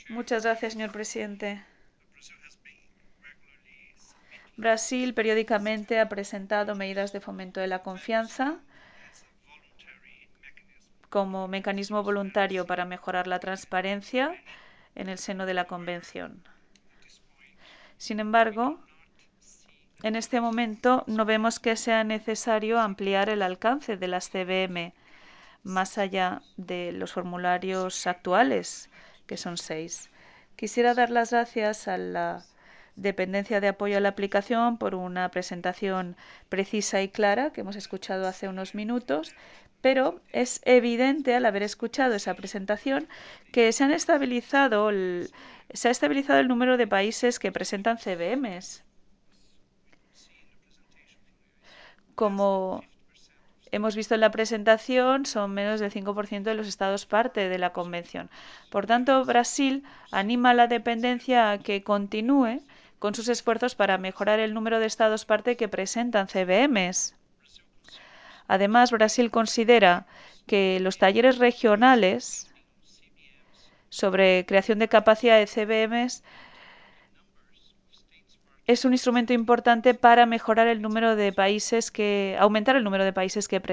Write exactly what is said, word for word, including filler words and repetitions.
Muchas gracias, señor presidente. Brasil periódicamente ha presentado medidas de fomento de la confianza como mecanismo voluntario para mejorar la transparencia en el seno de la Convención. Sin embargo, en este momento no vemos que sea necesario ampliar el alcance de las C V M más allá de los formularios actuales, que son seis. Quisiera dar las gracias a la Dependencia de Apoyo a la Aplicación por una presentación precisa y clara que hemos escuchado hace unos minutos, pero es evidente al haber escuchado esa presentación que se han estabilizado el, se ha estabilizado el número de países que presentan C V Ms. Como hemos visto en la presentación, son menos del cinco por ciento de los estados parte de la Convención. Por tanto, Brasil anima a la dependencia a que continúe con sus esfuerzos para mejorar el número de estados parte que presentan C V Ms. Además, Brasil considera que los talleres regionales sobre creación de capacidad de C V Ms es un instrumento importante para mejorar el número de países que aumentar el número de países que